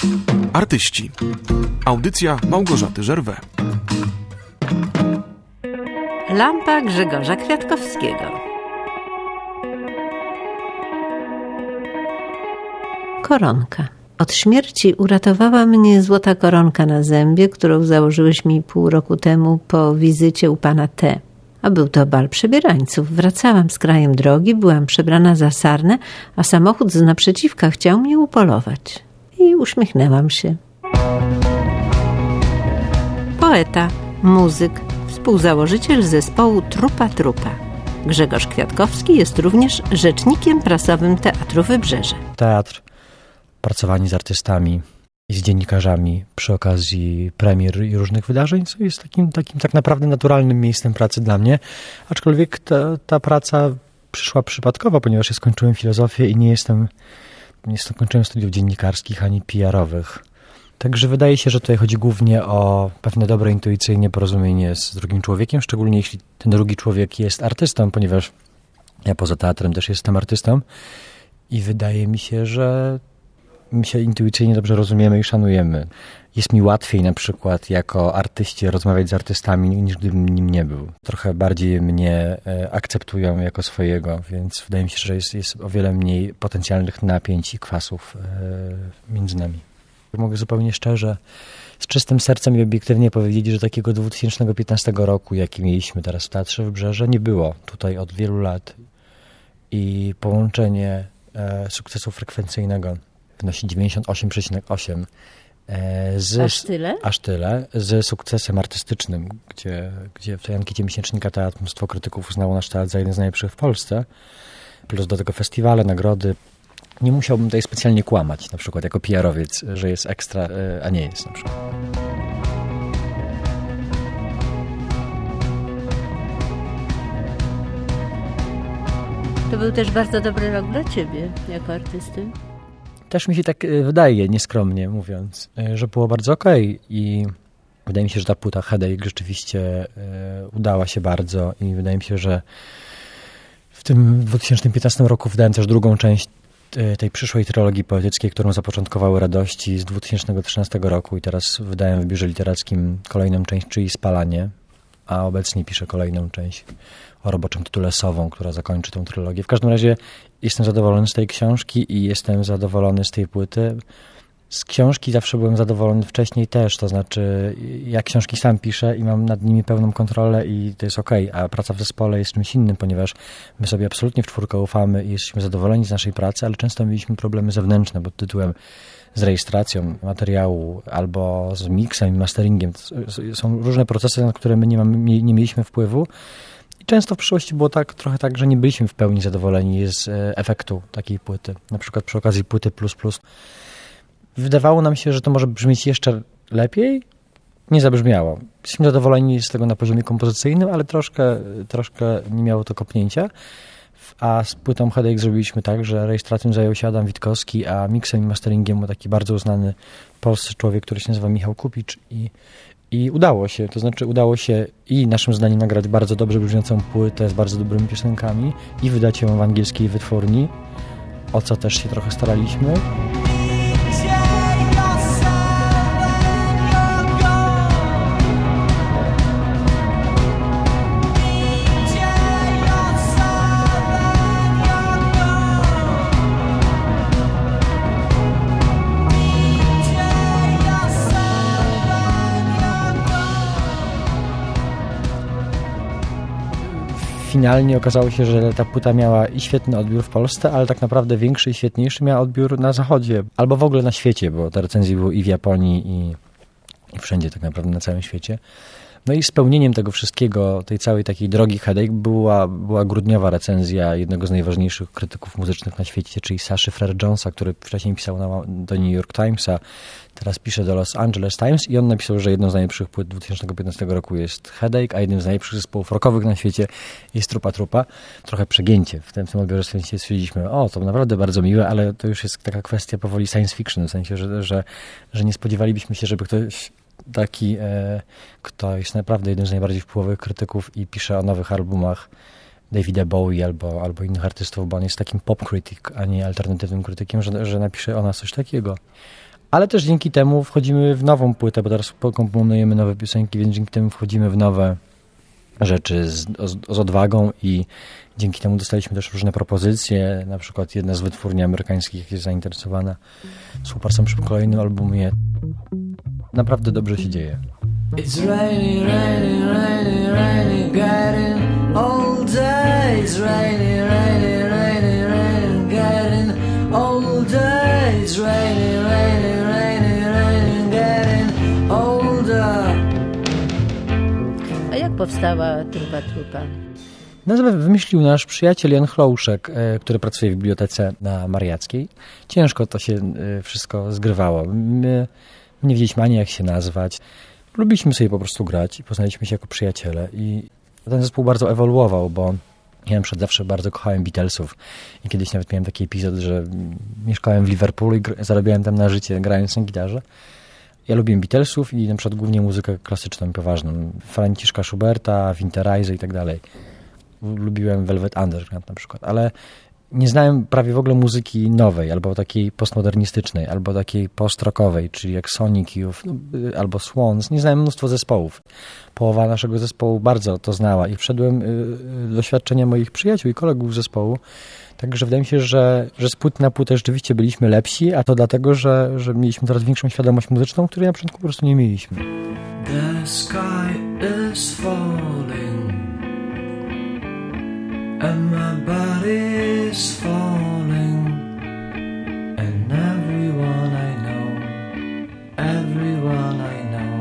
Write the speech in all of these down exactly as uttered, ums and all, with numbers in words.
Artyści. Audycja Małgorzaty Żerwę. Lampa Grzegorza Kwiatkowskiego. Koronka. Od śmierci uratowała mnie złota koronka na zębie, którą założyłeś mi pół roku temu po wizycie u pana T. A był to bal przebierańców. Wracałam z krajem drogi, byłam przebrana za sarnę, a samochód z naprzeciwka chciał mnie upolować. I uśmiechnęłam się. Poeta, muzyk, współzałożyciel zespołu Trupa Trupa. Grzegorz Kwiatkowski jest również rzecznikiem prasowym Teatru Wybrzeże. Teatr, pracowanie z artystami i z dziennikarzami przy okazji premier i różnych wydarzeń, co jest takim, takim tak naprawdę naturalnym miejscem pracy dla mnie. Aczkolwiek ta, ta praca przyszła przypadkowo, ponieważ ja skończyłem filozofię i nie jestem, nie skończyłem studiów dziennikarskich ani P R-owych. Także wydaje się, że tutaj chodzi głównie o pewne dobre intuicyjne porozumienie z drugim człowiekiem, szczególnie jeśli ten drugi człowiek jest artystą, ponieważ ja poza teatrem też jestem artystą i wydaje mi się, że my się intuicyjnie dobrze rozumiemy i szanujemy. Jest mi łatwiej na przykład jako artyście rozmawiać z artystami, niż gdybym nim nie był. Trochę bardziej mnie akceptują jako swojego, więc wydaje mi się, że jest, jest o wiele mniej potencjalnych napięć i kwasów między nami. Mogę zupełnie szczerze, z czystym sercem i obiektywnie powiedzieć, że takiego dwa tysiące piętnastego roku, jaki mieliśmy teraz w Teatrze Wybrzeże, nie było tutaj od wielu lat. I połączenie e, sukcesu frekwencyjnego wynosi dziewięćdziesiąt osiem przecinek osiem. E, z, aż tyle? Aż tyle, z sukcesem artystycznym, gdzie, gdzie w tej ankiecie miesięcznika Teatr mnóstwo krytyków uznało nasz teatr za jeden z najlepszych w Polsce. Plus do tego festiwale, nagrody. Nie musiałbym tutaj specjalnie kłamać, na przykład jako P R-owiec, że jest ekstra, a nie jest na przykład. To był też bardzo dobry rok dla ciebie, jako artysty. Też mi się tak wydaje, nieskromnie mówiąc, że było bardzo okej i wydaje mi się, że ta płyta Headache rzeczywiście udała się bardzo i wydaje mi się, że w tym dwa tysiące piętnastym roku wydałem też drugą część tej przyszłej trylogii poetyckiej, którą zapoczątkowały Radości z dwa tysiące trzynastego roku i teraz wydałem w Biurze Literackim kolejną część, czyli Spalanie, a obecnie piszę kolejną część o roboczym tytule Sową, która zakończy tą trylogię. W każdym razie jestem zadowolony z tej książki i jestem zadowolony z tej płyty. Z książki zawsze byłem zadowolony wcześniej też, to znaczy ja książki sam piszę i mam nad nimi pełną kontrolę i to jest okej, a praca w zespole jest czymś innym, ponieważ my sobie absolutnie w czwórkę ufamy i jesteśmy zadowoleni z naszej pracy, ale często mieliśmy problemy zewnętrzne pod tytułem z rejestracją materiału albo z miksem i masteringiem. Są różne procesy, na które my nie, mamy, nie mieliśmy wpływu i często w przyszłości było tak, trochę tak, że nie byliśmy w pełni zadowoleni z efektu takiej płyty. Na przykład przy okazji płyty Plus Plus wydawało nam się, że to może brzmieć jeszcze lepiej. Nie zabrzmiało. Jesteśmy zadowoleni z tego na poziomie kompozycyjnym, ale troszkę, troszkę nie miało to kopnięcia. A z płytą Headache zrobiliśmy tak, że rejestracją zajął się Adam Witkowski, a miksem i masteringiem taki bardzo uznany polski człowiek, który się nazywa Michał Kupicz. I, I udało się. To znaczy udało się i naszym zdaniem nagrać bardzo dobrze brzmiącą płytę z bardzo dobrymi piosenkami i wydać ją w angielskiej wytwórni, o co też się trochę staraliśmy. Finalnie okazało się, że ta płyta miała i świetny odbiór w Polsce, ale tak naprawdę większy i świetniejszy miała odbiór na zachodzie, albo w ogóle na świecie, bo te recenzje były i w Japonii, i, i wszędzie tak naprawdę na całym świecie. No i spełnieniem tego wszystkiego, tej całej takiej drogi Headache była, była grudniowa recenzja jednego z najważniejszych krytyków muzycznych na świecie, czyli Saszy Frere-Jonesa, który wcześniej pisał na, do New York Timesa, teraz pisze do Los Angeles Times i on napisał, że jedną z najlepszych płyt dwa tysiące piętnastego roku jest Headache, a jednym z najlepszych zespołów rockowych na świecie jest Trupa Trupa. Trochę przegięcie. W tym, w tym odbiorze stwierdziliśmy, o, to naprawdę bardzo miłe, ale to już jest taka kwestia powoli science fiction, w sensie, że, że, że nie spodziewalibyśmy się, żeby ktoś taki, e, kto jest naprawdę jednym z najbardziej wpływowych krytyków i pisze o nowych albumach Davida Bowie albo, albo innych artystów, bo on jest takim pop critic, a nie alternatywnym krytykiem, że, że napisze o nas coś takiego. Ale też dzięki temu wchodzimy w nową płytę, bo teraz komponujemy nowe piosenki, więc dzięki temu wchodzimy w nowe rzeczy z, z, z odwagą i dzięki temu dostaliśmy też różne propozycje. Na przykład jedna z wytwórni amerykańskich jest zainteresowana współpracą przy kolejnym albumie. Naprawdę dobrze się dzieje. It's rainy, rainy, rainy, rainy, getting all day. It's rainy, rainy, rainy, rainy, getting all day. It's rainy, rainy, rainy, rainy, getting older. A jak powstała Trupa Trupa? Nazwę wymyślił nasz przyjaciel Jan Chlouszek, który pracuje w bibliotece na Mariackiej. Ciężko to się wszystko zgrywało. My nie wiedzieliśmy ani jak się nazwać. Lubiliśmy sobie po prostu grać i poznaliśmy się jako przyjaciele. I ten zespół bardzo ewoluował, bo ja na przykład zawsze bardzo kochałem Beatlesów. I kiedyś nawet miałem taki epizod, że mieszkałem w Liverpoolu i zarabiałem tam na życie, grając na gitarze. Ja lubiłem Beatlesów i na przykład głównie muzykę klasyczną i poważną. Franciszka Schuberta, Winterreise i tak dalej. Lubiłem Velvet Underground na przykład, ale nie znałem prawie w ogóle muzyki nowej, albo takiej postmodernistycznej, albo takiej post-rockowej, czyli jak Sonic Youth, albo Swans. Nie znałem mnóstwo zespołów. Połowa naszego zespołu bardzo to znała i wszedłem do doświadczenia moich przyjaciół i kolegów z zespołu. Także wydaje mi się, że, że z płyty na płytę rzeczywiście byliśmy lepsi, a to dlatego, że, że mieliśmy coraz większą świadomość muzyczną, której na początku po prostu nie mieliśmy. The sky is falling and my body is falling, and everyone I know, everyone I know.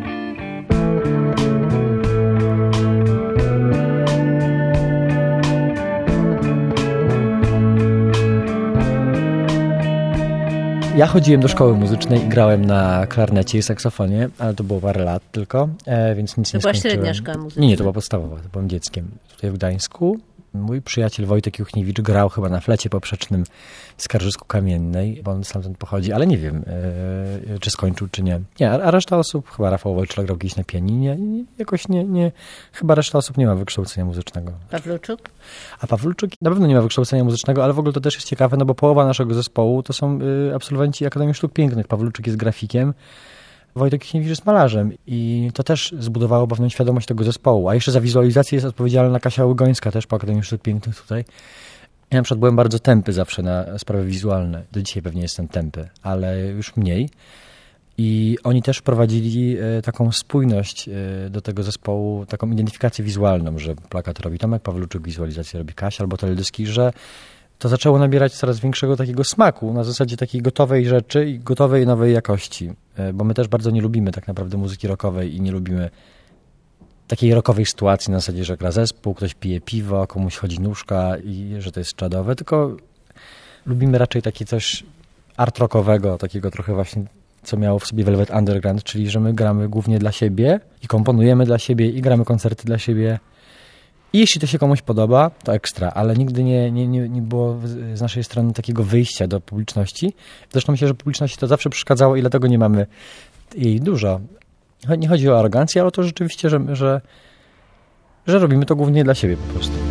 Ja chodziłem do szkoły muzycznej i grałem na klarnecie i saksofonie, ale to było parę lat tylko, e, więc nic to nie skończyłem. To była średnia szkoła muzyczna? Nie, nie, to była podstawowa, to byłem dzieckiem tutaj w Gdańsku. Mój przyjaciel Wojtek Juchniewicz grał chyba na flecie poprzecznym w Skarżysku-Kamiennej, bo on stamtąd pochodzi, ale nie wiem, yy, czy skończył, czy nie. Nie, a reszta osób, chyba Rafał Wojczak grał gdzieś na pianinie, jakoś nie, nie, chyba reszta osób nie ma wykształcenia muzycznego. Pawluczuk? A Pawluczuk na pewno nie ma wykształcenia muzycznego, ale w ogóle to też jest ciekawe, no bo połowa naszego zespołu to są yy, absolwenci Akademii Sztuk Pięknych. Pawluczuk jest grafikiem, Wojtek Juchniewicz jest malarzem i to też zbudowało pewną świadomość tego zespołu. A jeszcze za wizualizację jest odpowiedzialna Kasia Łygońska, też po Akademii Sztuk Pięknych tutaj. Ja na przykład byłem bardzo tępy zawsze na sprawy wizualne. Do dzisiaj pewnie jestem tępy, ale już mniej. I oni też wprowadzili taką spójność do tego zespołu, taką identyfikację wizualną, że plakat robi Tomek Pawluczuk, wizualizację robi Kasia albo teledyski, że to zaczęło nabierać coraz większego takiego smaku na zasadzie takiej gotowej rzeczy i gotowej nowej jakości. Bo my też bardzo nie lubimy tak naprawdę muzyki rockowej i nie lubimy takiej rockowej sytuacji na zasadzie, że gra zespół, ktoś pije piwo, komuś chodzi nóżka i że to jest czadowe, tylko lubimy raczej takie coś art rockowego, takiego trochę właśnie, co miało w sobie Velvet Underground, czyli że my gramy głównie dla siebie i komponujemy dla siebie i gramy koncerty dla siebie. I jeśli to się komuś podoba, to ekstra, ale nigdy nie, nie, nie, nie było z naszej strony takiego wyjścia do publiczności. Zresztą myślę, że publiczności to zawsze przeszkadzało i dlatego nie mamy jej dużo. Nie chodzi o arogancję, ale o to rzeczywiście, że, że, że robimy to głównie dla siebie po prostu.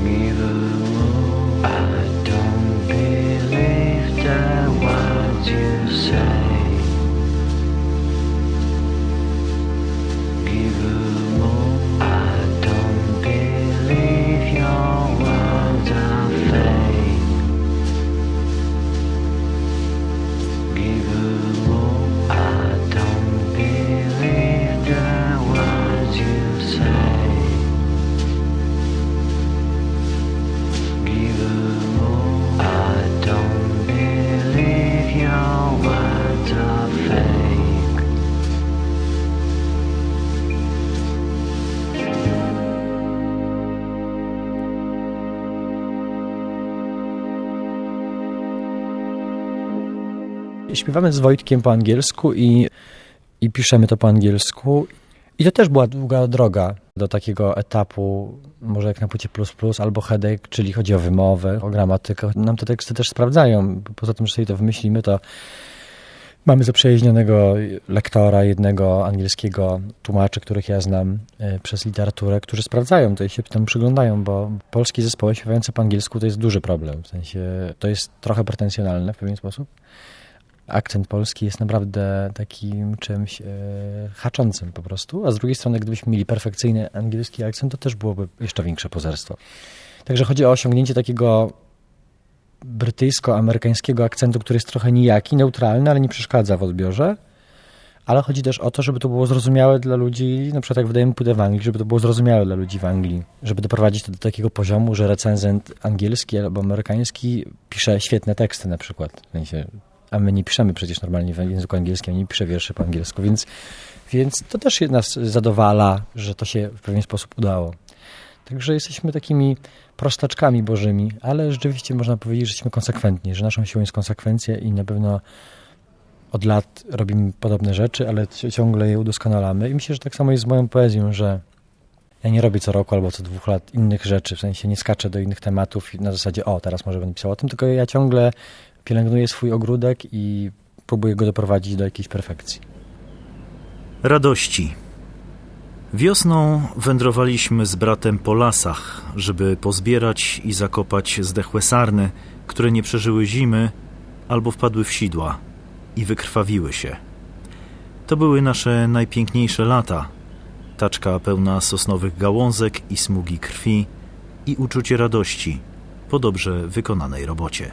Śpiewamy z Wojtkiem po angielsku i, i piszemy to po angielsku. I to też była długa droga do takiego etapu, może jak na płycie plus plus albo headache, czyli chodzi o wymowę, o gramatykę. Nam te teksty też sprawdzają. Poza tym, że sobie to wymyślimy, to mamy zaprzyjaźnionego lektora, jednego angielskiego tłumaczy, których ja znam y, przez literaturę, którzy sprawdzają to i się tam przyglądają, bo polskie zespoły śpiewające po angielsku to jest duży problem. W sensie to jest trochę pretensjonalne w pewien sposób. akcent polski jest naprawdę takim czymś e, haczącym po prostu, a z drugiej strony, gdybyśmy mieli perfekcyjny angielski akcent, to też byłoby jeszcze większe pozerstwo. Także chodzi o osiągnięcie takiego brytyjsko-amerykańskiego akcentu, który jest trochę nijaki, neutralny, ale nie przeszkadza w odbiorze. Ale chodzi też o to, żeby to było zrozumiałe dla ludzi, na przykład jak wydajemy płytę w Anglii, żeby to było zrozumiałe dla ludzi w Anglii. Żeby doprowadzić to do takiego poziomu, że recenzent angielski albo amerykański pisze świetne teksty na przykład. W sensie, a my nie piszemy przecież normalnie w języku angielskim, nie pisze wierszy po angielsku, więc, więc to też nas zadowala, że to się w pewien sposób udało. Także jesteśmy takimi prostaczkami bożymi, ale rzeczywiście można powiedzieć, że jesteśmy konsekwentni, że naszą siłą jest konsekwencja i na pewno od lat robimy podobne rzeczy, ale ciągle je udoskonalamy. I myślę, że tak samo jest z moją poezją, że ja nie robię co roku albo co dwóch lat innych rzeczy, w sensie nie skaczę do innych tematów na zasadzie, o, teraz może będę pisał o tym, tylko ja ciągle pielęgnuję swój ogródek i próbuję go doprowadzić do jakiejś perfekcji. Radości. Wiosną wędrowaliśmy z bratem po lasach, żeby pozbierać i zakopać zdechłe sarny, które nie przeżyły zimy albo wpadły w sidła i wykrwawiły się. To były nasze najpiękniejsze lata. Taczka pełna sosnowych gałązek i smugi krwi i uczucie radości po dobrze wykonanej robocie.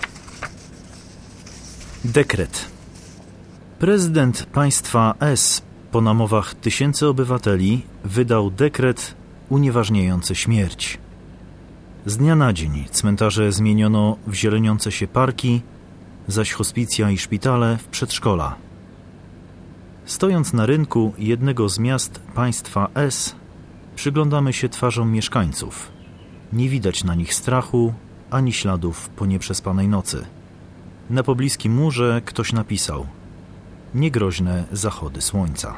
Dekret. Prezydent państwa S po namowach tysięcy obywateli wydał dekret unieważniający śmierć. Z dnia na dzień cmentarze zmieniono w zieleniące się parki, zaś hospicja i szpitale w przedszkola. Stojąc na rynku jednego z miast państwa S, przyglądamy się twarzom mieszkańców. Nie widać na nich strachu, ani śladów po nieprzespanej nocy. Na pobliskim murze ktoś napisał: niegroźne zachody słońca.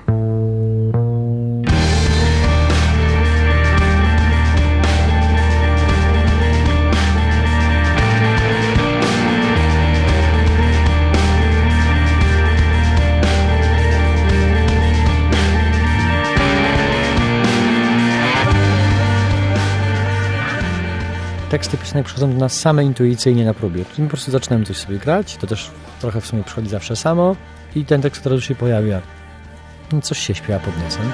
Teksty piosenek przychodzą do nas same intuicyjnie na próbie. Czyli po prostu zaczynamy coś sobie grać, to też trochę w sumie przychodzi zawsze samo i ten tekst, który się pojawia, coś się śpiewa pod nosem.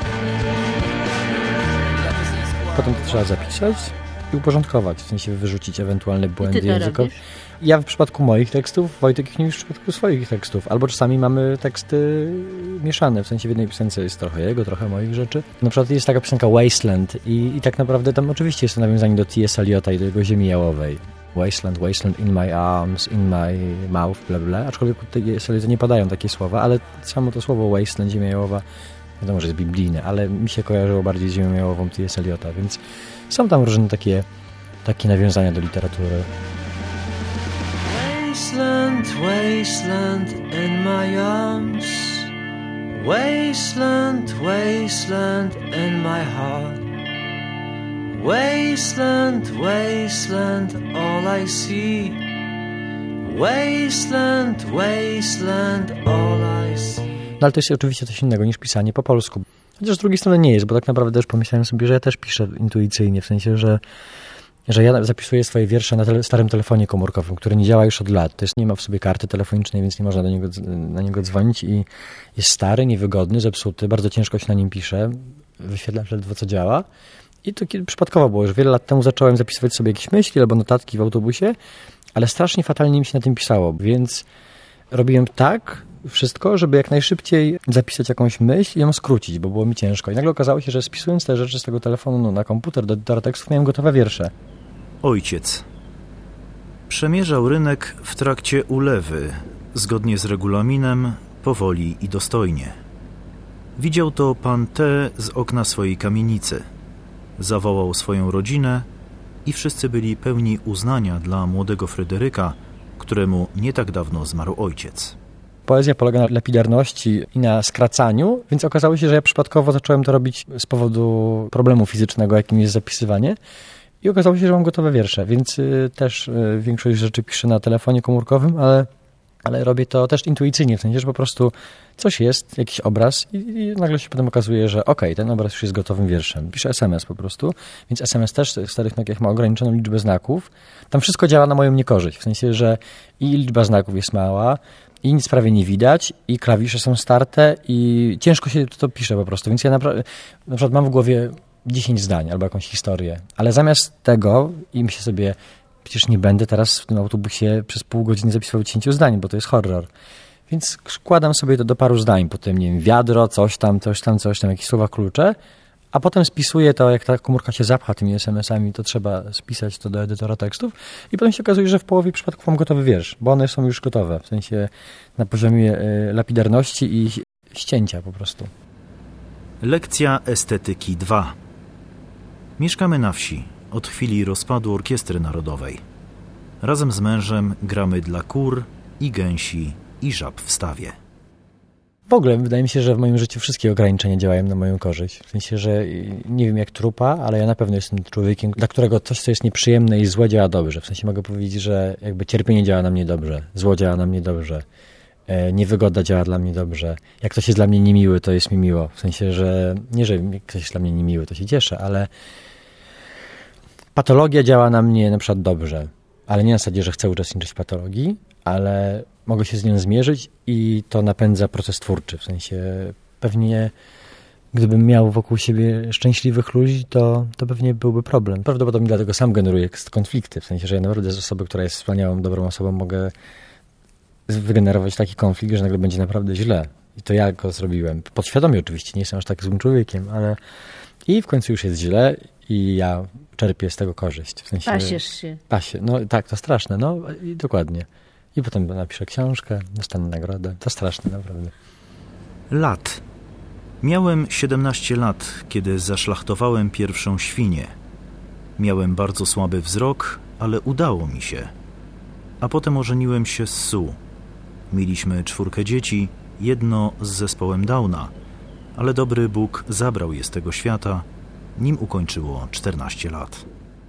Potem to trzeba zapisać i uporządkować, w sensie wyrzucić ewentualne błędy językowe. Ja w przypadku moich tekstów, Wojtek Ichniewicz w przypadku swoich tekstów. Albo czasami mamy teksty mieszane, w sensie w jednej piosence jest trochę jego, trochę moich rzeczy. Na przykład jest taka piosenka Wasteland i, i tak naprawdę tam oczywiście jest to nawiązanie do T S Eliota i do jego Ziemi jałowej. Wasteland, wasteland in my arms, in my mouth, bla bla. Aczkolwiek T S Eliota nie padają takie słowa, ale samo to słowo wasteland, Ziemia jałowa, wiadomo, że jest biblijne, ale mi się kojarzyło bardziej z Ziemią jałową T S Eliota, więc są tam różne takie, takie nawiązania do literatury. Wasteland, wasteland in my arms. Wasteland, wasteland in my heart. Wasteland, wasteland, all I see. Wasteland, wasteland, all I see. No ale to jest oczywiście coś innego niż pisanie po polsku. Chociaż z drugiej strony nie jest, bo tak naprawdę też pomyślałem sobie, że ja też piszę intuicyjnie, w sensie, że że ja zapisuję swoje wiersze na tele, starym telefonie komórkowym, który nie działa już od lat. To jest, nie ma w sobie karty telefonicznej, więc nie można do niego, na niego dzwonić i jest stary, niewygodny, zepsuty, bardzo ciężko się na nim pisze, wyświetlacz ledwo co działa. I to kiedy przypadkowo było, już wiele lat temu zacząłem zapisywać sobie jakieś myśli albo notatki w autobusie, ale strasznie fatalnie mi się na tym pisało, więc robiłem tak wszystko, żeby jak najszybciej zapisać jakąś myśl i ją skrócić, bo było mi ciężko. I nagle okazało się, że spisując te rzeczy z tego telefonu no, na komputer do edytora tekstów miałem gotowe wiersze. Ojciec. Przemierzał rynek w trakcie ulewy, zgodnie z regulaminem, powoli i dostojnie. Widział to pan T. z okna swojej kamienicy. Zawołał swoją rodzinę i wszyscy byli pełni uznania dla młodego Fryderyka, któremu nie tak dawno zmarł ojciec. Poezja polega na lapidarności i na skracaniu, więc okazało się, że ja przypadkowo zacząłem to robić z powodu problemu fizycznego, jakim jest zapisywanie. I okazało się, że mam gotowe wiersze, więc y, też y, większość rzeczy piszę na telefonie komórkowym, ale, ale robię to też intuicyjnie, w sensie, że po prostu coś jest, jakiś obraz i, i nagle się potem okazuje, że okej, okay, ten obraz już jest gotowym wierszem. Piszę es em es po prostu, więc es em es też w starych Nokiach ma ograniczoną liczbę znaków. Tam wszystko działa na moją niekorzyść, w sensie, że i liczba znaków jest mała, i nic prawie nie widać i klawisze są starte i ciężko się to pisze po prostu. Więc ja naprawdę, na przykład mam w głowie dziesięć zdań albo jakąś historię, ale zamiast tego i myślę sobie, przecież nie będę teraz w tym autobusie przez pół godziny zapisywał dziesięciu zdań, bo to jest horror. Więc składam sobie to do paru zdań, potem nie wiem, wiadro, coś tam, coś tam, coś tam, jakieś słowa klucze, a potem spisuję to, jak ta komórka się zapcha tymi es em esami, to trzeba spisać to do edytora tekstów i potem się okazuje, że w połowie przypadków mam gotowy wiersz, bo one są już gotowe, w sensie na poziomie y, lapidarności i ścięcia po prostu. Lekcja estetyki dwa. Mieszkamy na wsi od chwili rozpadu Orkiestry Narodowej. Razem z mężem gramy dla kur i gęsi i żab w stawie. W ogóle wydaje mi się, że w moim życiu wszystkie ograniczenia działają na moją korzyść. W sensie, że nie wiem jak trupa, ale ja na pewno jestem człowiekiem, dla którego coś, co jest nieprzyjemne i złe, działa dobrze. W sensie mogę powiedzieć, że jakby cierpienie działa na mnie dobrze, zło działa na mnie dobrze, niewygoda działa dla mnie dobrze. Jak ktoś jest dla mnie niemiły, to jest mi miło. W sensie, że nie, że ktoś jest dla mnie niemiły, to się cieszę, ale patologia działa na mnie na przykład dobrze. Ale nie na zasadzie, że chcę uczestniczyć w patologii, ale mogę się z nią zmierzyć i to napędza proces twórczy. W sensie pewnie gdybym miał wokół siebie szczęśliwych ludzi, to, to pewnie byłby problem. Prawdopodobnie dlatego sam generuję konflikty. W sensie, że ja naprawdę z osoby, która jest wspaniałą, dobrą osobą, mogę wygenerować taki konflikt, że nagle będzie naprawdę źle. I to ja go zrobiłem. Podświadomie oczywiście, nie jestem aż tak złym człowiekiem, ale i w końcu już jest źle i ja czerpię z tego korzyść. W sensie, Pasiesz się. Pasie. No tak, to straszne. No i dokładnie. I potem napiszę książkę, dostanę nagrodę. To straszne, naprawdę. Lat. Miałem siedemnaście lat, kiedy zaszlachtowałem pierwszą świnię. Miałem bardzo słaby wzrok, ale udało mi się. A potem ożeniłem się z Sue. Mieliśmy czwórkę dzieci, jedno z zespołem Downa, ale dobry Bóg zabrał je z tego świata, nim ukończyło czternaście lat.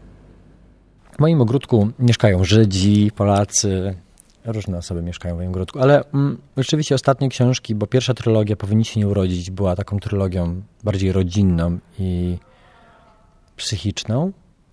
W moim ogródku mieszkają Żydzi, Polacy, różne osoby mieszkają w moim ogródku, ale mm, rzeczywiście ostatnie książki, bo pierwsza trylogia Powinni się nie urodzić była taką trylogią bardziej rodzinną i psychiczną,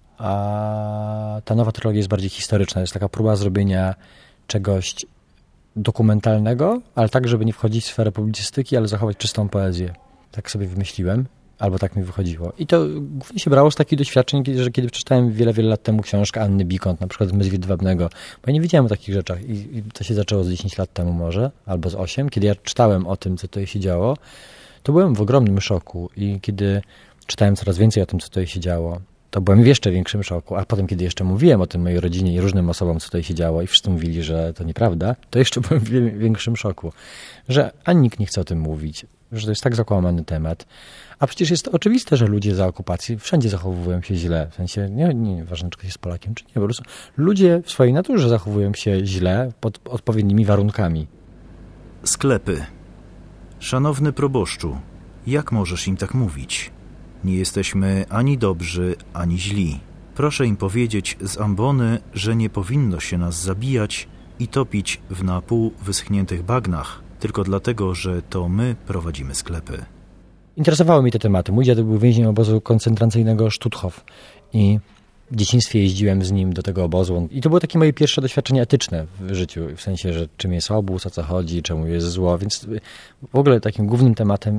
a ta nowa trylogia jest bardziej historyczna. Jest taka próba zrobienia czegoś dokumentalnego, ale tak, żeby nie wchodzić w sferę publicystyki, ale zachować czystą poezję. Tak sobie wymyśliłem. Albo tak mi wychodziło. I to głównie się brało z takich doświadczeń, że kiedy przeczytałem wiele, wiele lat temu książkę Anny Bikont, na przykład Zmysł Jedwabnego, bo ja nie wiedziałem o takich rzeczach i, i to się zaczęło z dziesięć lat temu może, albo z osiem. Kiedy ja czytałem o tym, co tutaj się działo, to byłem w ogromnym szoku i kiedy czytałem coraz więcej o tym, co tutaj się działo, to byłem w jeszcze większym szoku, a potem, kiedy jeszcze mówiłem o tym mojej rodzinie i różnym osobom, co tutaj się działo i wszyscy mówili, że to nieprawda, to jeszcze byłem w większym szoku, że ani nikt nie chce o tym mówić, że to jest tak zakłamany temat. A przecież jest oczywiste, że ludzie za okupacji wszędzie zachowują się źle. W sensie, nie, nie ważne, czy ktoś jest Polakiem, czy nie. Po prostu ludzie w swojej naturze zachowują się źle pod odpowiednimi warunkami. Sklepy. Szanowny proboszczu, jak możesz im tak mówić? Nie jesteśmy ani dobrzy, ani źli. Proszę im powiedzieć z ambony, że nie powinno się nas zabijać i topić w na pół wyschniętych bagnach, tylko dlatego, że to my prowadzimy sklepy. Interesowały mnie te tematy. Mój dziadek był więźniem obozu koncentracyjnego Stutthof i w dzieciństwie jeździłem z nim do tego obozu. I to było takie moje pierwsze doświadczenie etyczne w życiu, w sensie, że czym jest obóz, o co chodzi, czemu jest zło. Więc w ogóle takim głównym tematem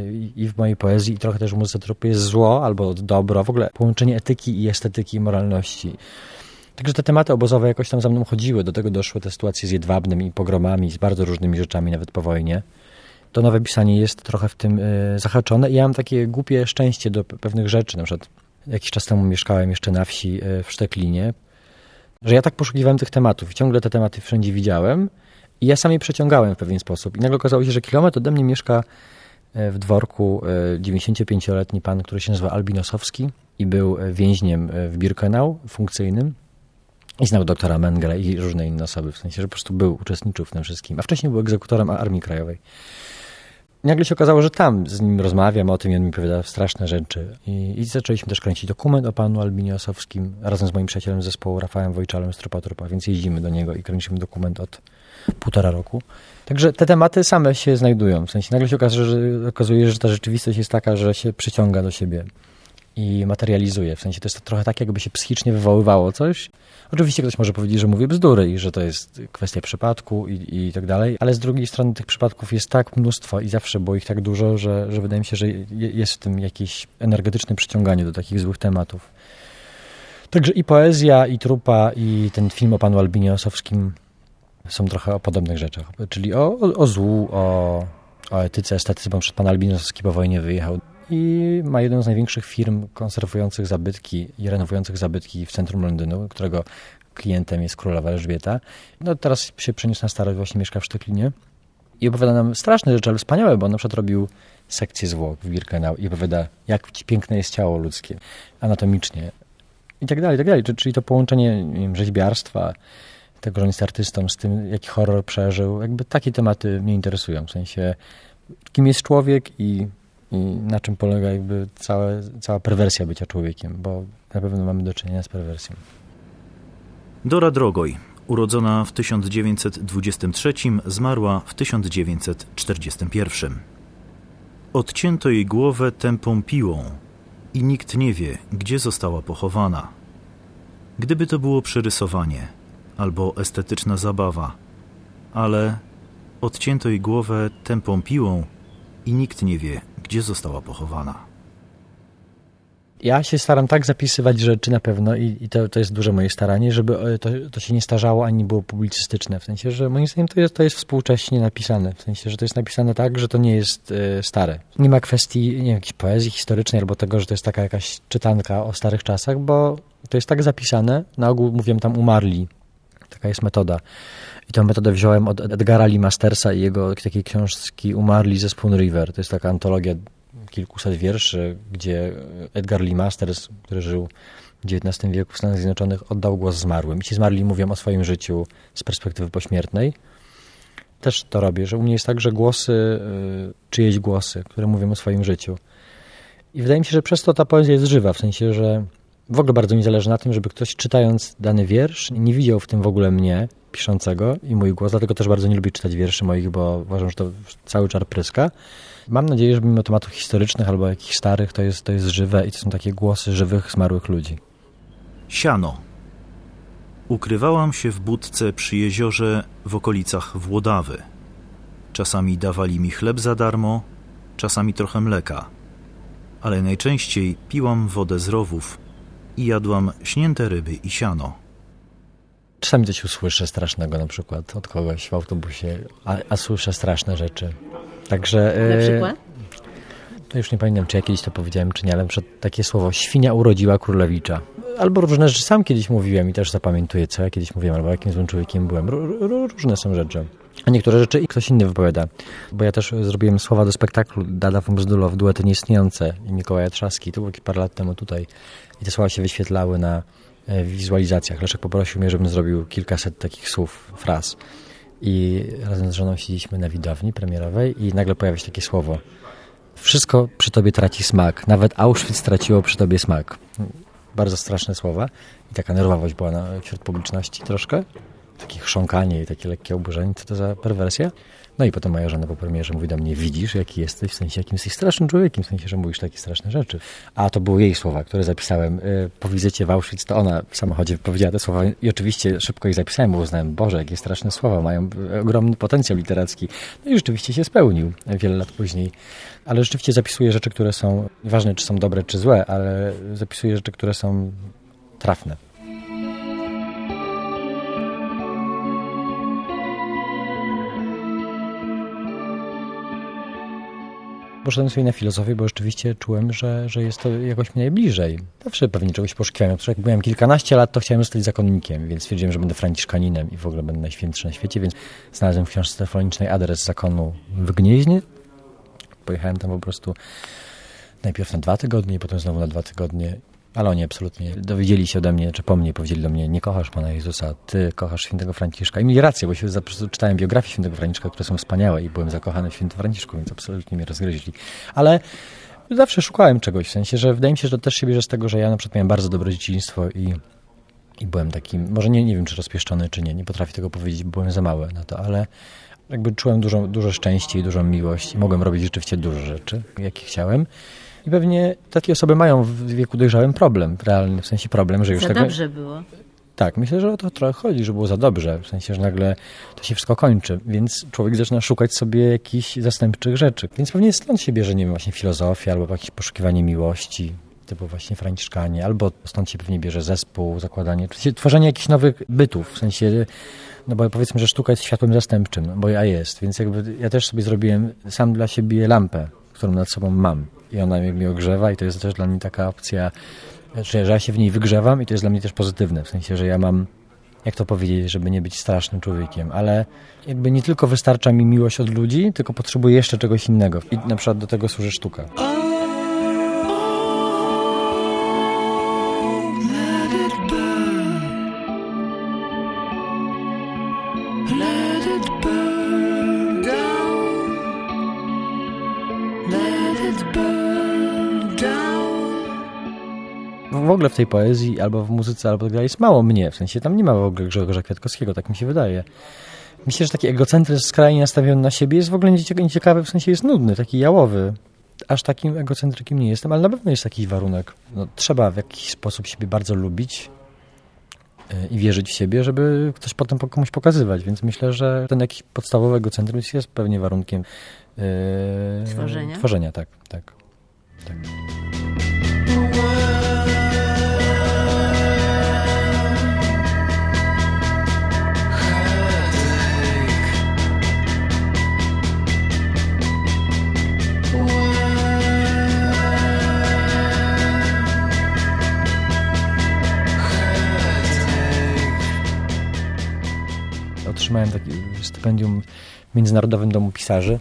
i w mojej poezji, i trochę też w muzyce tropy jest zło albo dobro. W ogóle połączenie etyki i estetyki i moralności. Także te tematy obozowe jakoś tam za mną chodziły. Do tego doszły te sytuacje z Jedwabnym i pogromami, z bardzo różnymi rzeczami, nawet po wojnie. To nowe pisanie jest trochę w tym y, zahaczone i ja mam takie głupie szczęście do pewnych rzeczy. Na przykład jakiś czas temu mieszkałem jeszcze na wsi y, w Szteklinie, że ja tak poszukiwałem tych tematów i ciągle te tematy wszędzie widziałem i ja sam je przeciągałem w pewien sposób. I nagle okazało się, że kilometr ode mnie mieszka y, w dworku y, dziewięćdziesięciopięcioletni pan, który się nazywa Albin Osowski i był więźniem w Birkenau funkcyjnym. I znał doktora Mengele i różne inne osoby, w sensie, że po prostu był, uczestniczył w tym wszystkim. A wcześniej był egzekutorem Armii Krajowej. I nagle się okazało, że tam z nim rozmawiam o tym i on mi opowiada straszne rzeczy. I, i zaczęliśmy też kręcić dokument o panu Albinie Osowskim razem z moim przyjacielem z zespołu Rafałem Wojczalem z Tropa Trupa, więc jeździmy do niego i kręcimy dokument od półtora roku. Także te tematy same się znajdują. W sensie nagle się okazuje, że, okazuje, że ta rzeczywistość jest taka, że się przyciąga do siebie. i materializuje. W sensie to jest to trochę tak, jakby się psychicznie wywoływało coś. Oczywiście ktoś może powiedzieć, że mówię bzdury i że to jest kwestia przypadku i, i tak dalej, ale z drugiej strony tych przypadków jest tak mnóstwo i zawsze było ich tak dużo, że, że wydaje mi się, że jest w tym jakieś energetyczne przyciąganie do takich złych tematów. Także i poezja, i trupa, i ten film o panu Albinie Osowskim są trochę o podobnych rzeczach, czyli o, o, o złu, o, o etyce, estetyce, bo przed pan Albin Osowski po wojnie wyjechał i ma jedną z największych firm konserwujących zabytki i renowujących zabytki w centrum Londynu, którego klientem jest królowa Elżbieta. No teraz się przeniósł na starość, właśnie mieszka w Sztoklinie i opowiada nam straszne rzeczy, ale wspaniałe, bo on na przykład robił sekcję zwłok w Birkenau i opowiada, jak piękne jest ciało ludzkie, anatomicznie i tak dalej, i tak dalej. Czyli to połączenie, nie wiem, rzeźbiarstwa, tego, że on jest artystą, z tym, jaki horror przeżył. Jakby takie tematy mnie interesują, w sensie kim jest człowiek i I na czym polega jakby całe, cała perwersja bycia człowiekiem, bo na pewno mamy do czynienia z perwersją. Dora Drogoj, urodzona w tysiąc dziewięćset dwudziestym trzecim, zmarła w tysiąc dziewięćset czterdziestym pierwszym. Odcięto jej głowę tępą piłą i nikt nie wie, gdzie została pochowana. Gdyby to było przerysowanie albo estetyczna zabawa, ale odcięto jej głowę tępą piłą i nikt nie wie, gdzie została pochowana. Ja się staram tak zapisywać rzeczy na pewno i, i to, to jest duże moje staranie, żeby to, to się nie starzało ani było publicystyczne. W sensie, że moim zdaniem to jest, to jest współcześnie napisane. W sensie, że to jest napisane tak, że to nie jest y, stare. Nie ma kwestii nie wiem, jakiejś poezji historycznej albo tego, że to jest taka jakaś czytanka o starych czasach, bo to jest tak zapisane. Na ogół mówię tam umarli. Taka jest metoda. I tę metodę wziąłem od Edgara Lee Mastersa i jego takiej książki Umarli ze Spoon River. To jest taka antologia kilkuset wierszy, gdzie Edgar Lee Masters, który żył w dziewiętnastym wieku w Stanach Zjednoczonych, oddał głos zmarłym. I ci zmarli mówią o swoim życiu z perspektywy pośmiertnej. Też to robię, że u mnie jest tak, że głosy, czyjeś głosy, które mówią o swoim życiu. I wydaje mi się, że przez to ta poezja jest żywa, w sensie, że w ogóle bardzo mi zależy na tym, żeby ktoś czytając dany wiersz nie widział w tym w ogóle mnie, piszącego i mój głos, dlatego też bardzo nie lubię czytać wierszy moich, bo uważam, że to cały czar pryska. Mam nadzieję, że mimo tematów historycznych albo jakichś starych, to jest, to jest żywe i to są takie głosy żywych, zmarłych ludzi. Siano. Ukrywałam się w budce przy jeziorze w okolicach Włodawy. Czasami dawali mi chleb za darmo, czasami trochę mleka, ale najczęściej piłam wodę z rowów i jadłam śnięte ryby i siano. Czasami coś usłyszę strasznego na przykład od kogoś w autobusie, a, a słyszę straszne rzeczy. Także... Na przykład? To już nie pamiętam, czy ja kiedyś to powiedziałem, czy nie, ale takie słowo świnia urodziła królewicza. Albo różne rzeczy sam kiedyś mówiłem i też zapamiętuję, co ja kiedyś mówiłem, albo jakim złym człowiekiem byłem. Różne są rzeczy. A niektóre rzeczy i ktoś inny wypowiada. Bo ja też zrobiłem słowa do spektaklu Dada von Bzdulow, duety nieistniejące i Mikołaja Trzaski. To było parę lat temu tutaj. I te słowa się wyświetlały na wizualizacjach. Leszek poprosił mnie, żebym zrobił kilkaset takich słów, fraz. I razem z żoną siedzieliśmy na widowni premierowej i nagle pojawia się takie słowo. Wszystko przy tobie traci smak. Nawet Auschwitz straciło przy tobie smak. Bardzo straszne słowa. I taka nerwowość była na, wśród publiczności troszkę. Takie chrząkanie i takie lekkie oburzenie. Co to za perwersja? No i potem moja żona po premierze mówi do mnie, widzisz, jaki jesteś, w sensie jakim jesteś strasznym człowiekiem, w sensie, że mówisz takie straszne rzeczy. A to były jej słowa, które zapisałem po wizycie w Auschwitz, to ona w samochodzie powiedziała te słowa i oczywiście szybko je zapisałem, bo uznałem, Boże, jakie straszne słowa, mają ogromny potencjał literacki. No i rzeczywiście się spełnił wiele lat później. Ale rzeczywiście zapisuję rzeczy, które są, nieważne czy są dobre, czy złe, ale zapisuję rzeczy, które są trafne. Poszedłem sobie na filozofię, bo rzeczywiście czułem, że, że jest to jakoś mi najbliżej. Zawsze pewnie czegoś poszukiwałem. Jak byłem kilkanaście lat, to chciałem zostać zakonnikiem, więc stwierdziłem, że będę franciszkaninem i w ogóle będę najświętszy na świecie, więc znalazłem w książce telefonicznej adres zakonu w Gnieźnie. Pojechałem tam po prostu najpierw na dwa tygodnie, potem znowu na dwa tygodnie. Ale oni absolutnie dowiedzieli się ode mnie, czy po mnie powiedzieli do mnie, nie kochasz Pana Jezusa, ty kochasz świętego Franciszka. I mieli rację, bo się po prostu czytałem biografii świętego Franciszka, które są wspaniałe i byłem zakochany w świętym Franciszku, więc absolutnie mnie rozgryźli. Ale zawsze szukałem czegoś, w sensie, że wydaje mi się, że to też się bierze z tego, że ja na przykład miałem bardzo dobre dzieciństwo i, i byłem takim, może nie, nie wiem, czy rozpieszczony, czy nie, nie potrafię tego powiedzieć, bo byłem za mały na to, ale jakby czułem dużo, dużo szczęście i dużą miłość i mogłem robić rzeczywiście dużo rzeczy, jakie chciałem. I pewnie takie osoby mają w wieku dojrzałym problem, realny, w sensie problem, że już Za tego... dobrze było. Tak, myślę, że o to trochę chodzi, że było za dobrze, w sensie, że nagle to się wszystko kończy, więc człowiek zaczyna szukać sobie jakichś zastępczych rzeczy. Więc pewnie stąd się bierze, nie wiem, właśnie filozofia albo jakieś poszukiwanie miłości, typu właśnie franciszkanie, albo stąd się pewnie bierze zespół, zakładanie, w sensie tworzenie jakichś nowych bytów, w sensie, no bo powiedzmy, że sztuka jest światłem zastępczym, no bo ja jest, więc jakby ja też sobie zrobiłem sam dla siebie lampę, którą nad sobą mam i ona mnie ogrzewa i to jest też dla mnie taka opcja, że, że ja się w niej wygrzewam i to jest dla mnie też pozytywne, w sensie, że ja mam, jak to powiedzieć, żeby nie być strasznym człowiekiem, ale jakby nie tylko wystarcza mi miłość od ludzi, tylko potrzebuję jeszcze czegoś innego i na przykład do tego służy sztuka. W ogóle w tej poezji, albo w muzyce, albo tak dalej jest mało mnie, w sensie tam nie ma w ogóle Grzegorza Kwiatkowskiego, tak mi się wydaje. Myślę, że taki egocentryzm skrajnie nastawiony na siebie jest w ogóle nieciekawy, w sensie jest nudny, taki jałowy. Aż takim egocentrykiem nie jestem, ale na pewno jest jakiś warunek. No, trzeba w jakiś sposób siebie bardzo lubić i wierzyć w siebie, żeby coś potem komuś pokazywać, więc myślę, że ten jakiś podstawowy egocentryzm jest pewnie warunkiem yy, tworzenia. Tworzenia, tak, tak, tak. Otrzymałem takie stypendium w Międzynarodowym Domu Pisarzy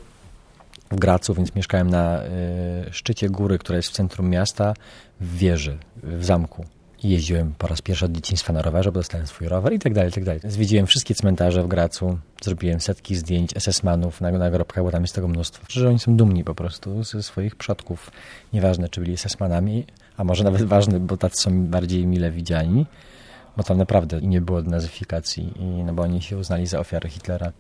w Gracu, więc mieszkałem na y, szczycie góry, która jest w centrum miasta, w wieży, w zamku. I jeździłem po raz pierwszy od dzieciństwa na rowerze, bo dostałem swój rower i tak dalej, i tak dalej. Zwiedziłem wszystkie cmentarze w Gracu, zrobiłem setki zdjęć es es manów na nagrobkach, bo tam jest tego mnóstwo. Że oni są dumni po prostu ze swoich przodków. Nieważne, czy byli es es manami, a może nawet ważne, bo tacy są bardziej mile widziani. Bo tam naprawdę nie było nazyfikacji, i, no bo oni się uznali za ofiary Hitlera,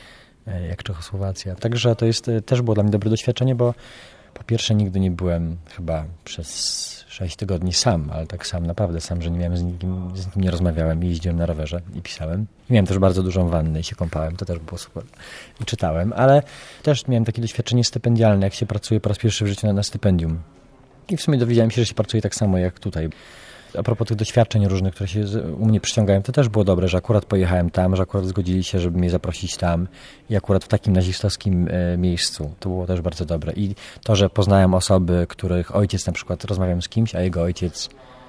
jak Czechosłowacja. Także to jest, też było dla mnie dobre doświadczenie, bo po pierwsze nigdy nie byłem chyba przez sześć tygodni sam, ale tak sam, naprawdę sam, że nie miałem z nikim, z nikim nie rozmawiałem i jeździłem na rowerze i pisałem. I miałem też bardzo dużą wannę i się kąpałem, to też było super. I czytałem, ale też miałem takie doświadczenie stypendialne, jak się pracuje po raz pierwszy w życiu na, na stypendium. I w sumie dowiedziałem się, że się pracuje tak samo jak tutaj. A propos tych doświadczeń różnych, które się u mnie przyciągają, to też było dobre, że akurat pojechałem tam, że akurat zgodzili się, żeby mnie zaprosić tam i akurat w takim nazistowskim e, miejscu. To było też bardzo dobre. I to, że poznałem osoby, których ojciec, na przykład rozmawiam z kimś, a jego ojciec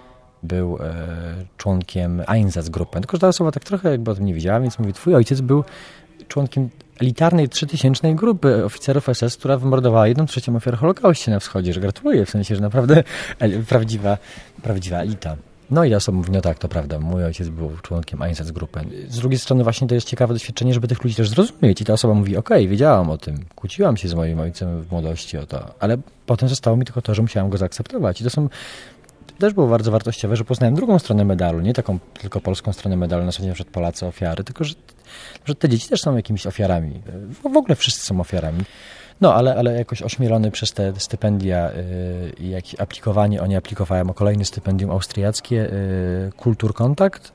był e, członkiem Einsatzgruppen. Tylko że ta osoba tak trochę jakby o tym nie wiedziała, więc mówi, twój ojciec był członkiem elitarnej trzytysięcznej grupy oficerów es es, która wymordowała jedną trzecią ofiar Holokauście na wschodzie, że gratuluję, w sensie, że naprawdę prawdziwa, prawdziwa elita. No i ta osoba mówi, no tak, to prawda, mój ojciec był członkiem Einsatzgruppen. Z drugiej strony właśnie to jest ciekawe doświadczenie, żeby tych ludzi też zrozumieć i ta osoba mówi, okej, okay, wiedziałam o tym, kłóciłam się z moim ojcem w młodości o to, ale potem zostało mi tylko to, że musiałam go zaakceptować i to są też było bardzo wartościowe, że poznałem drugą stronę medalu, nie taką tylko polską stronę medalu, na przykład przed Polacy ofiary, tylko że, że te dzieci też są jakimiś ofiarami. W, w ogóle wszyscy są ofiarami. No, ale, ale jakoś ośmielony przez te stypendia i yy, jak aplikowanie, oni aplikowałem o kolejne stypendium austriackie, yy, Kulturkontakt.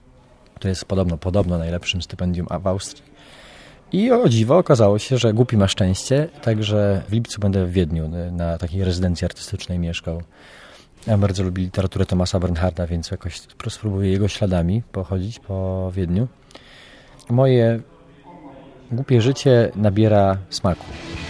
To jest podobno, podobno najlepszym stypendium w Austrii. I o dziwo okazało się, że głupi ma szczęście, także w lipcu będę w Wiedniu na takiej rezydencji artystycznej mieszkał. Ja bardzo lubię literaturę Thomasa Bernharda, więc jakoś spróbuję jego śladami pochodzić po Wiedniu. Moje głupie życie nabiera smaku.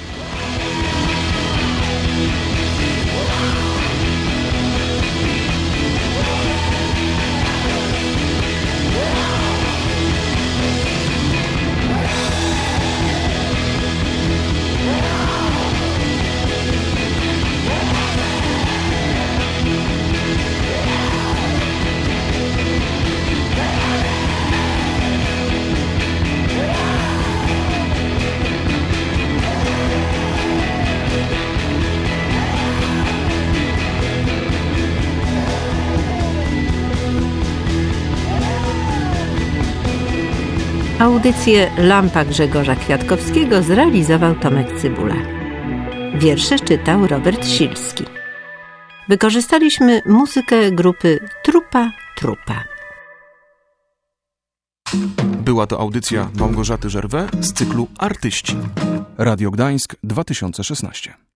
Audycję Lampa Grzegorza Kwiatkowskiego zrealizował Tomek Cybula. Wiersze czytał Robert Silski. Wykorzystaliśmy muzykę grupy Trupa Trupa. Była to audycja Małgorzaty Żerwę z cyklu Artyści. Radio Gdańsk dwa tysiące szesnaście.